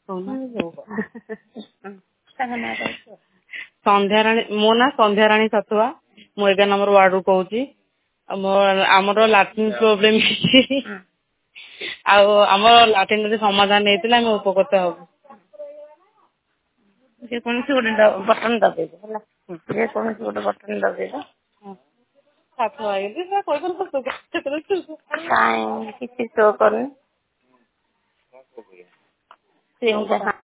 संध्याराणी मो ना संध्याराणी सतुआ मु 11 नंबर वार्ड रू कहूची आमर लाट्रिन प्रोब्लेम आमर लाट्रिन समाधान नहीं उपकृत हब कौन गोटे बटन दबे कौन गोटे बटन दबे किसी शो कर